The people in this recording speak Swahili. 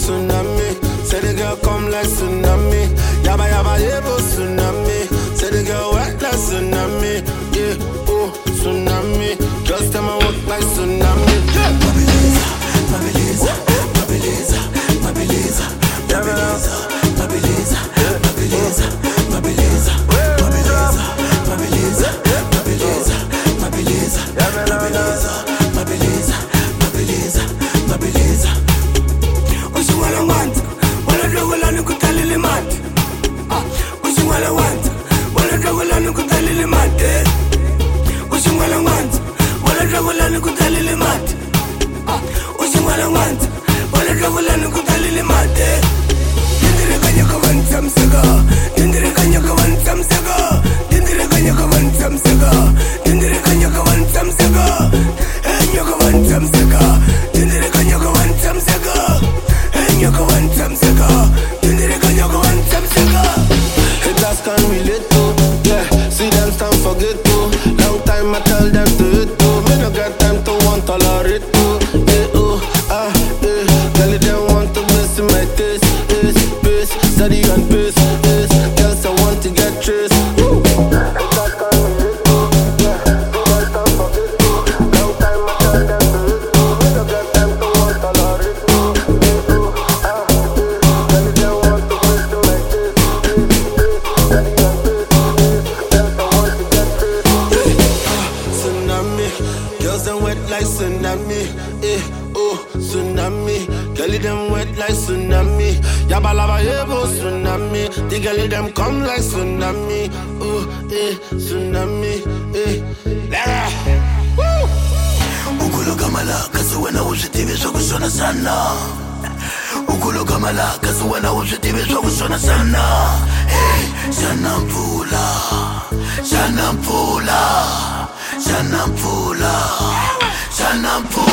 tsunami. Say the girl come like tsunami. Yaba yaba yebo tsunami. Say the girl wet like tsunami. Yeah, oh tsunami. Just tell me walk like tsunami. Yeah. Mabiliza, Mabiliza, Mabiliza, Mabiliza, Mabiliza, Mabiliza, Mabiliza, Mabiliza, Mabiliza, Mabiliza, Mabiliza, Mabiliza, Mabiliza, Mabiliza, Mabiliza, Mabiliza. Ushwala want, wala drawala nukutalile mat. Ushwala want, wala drawala nukutalile mat. Ushwala want, wala drawala nukutalile mat. Ushwala want, wala drawala nukutalile mat. Dindire kanya kawan samsaga, dindire kanya kawan samsaga, dindire kanya kawan samsaga, dindire kanya kawan samsaga, enya kawan samsaga, dindire kanya kawan samsaga, enya kawan samsaga, dindire kanya kawan samsaga. Haters can relate to, yeah. See them stand forget to. Long time I tell them to hit to. Me no got time to want tolerate to. Yeah, oh, ah, yeah. Girl, they want to mess in my taste. Bass, steady and bass. Girls I want to get trace. Woo. Haters can relate to, yeah. See them stand forget to. Long time I tell them to hit to. Me no got time to want tolerate to. Yeah, oh, ah, yeah. Girl, they want to mess in my taste. Steady and bass. Girls I want to get trace. Tsunami, girls them wet like tsunami. Oh tsunami, girlie them wet like tsunami. Yaba lava yebo tsunami. The girlie them come like tsunami. Oh tsunami. Woo! Ukulo kamala kasuwana uzitibe sokusona sana. Ukulo kamala kasuwana uzitibe sokusona sana. Hey, sana mvula, sana mvula, sana mvula, sana mvula.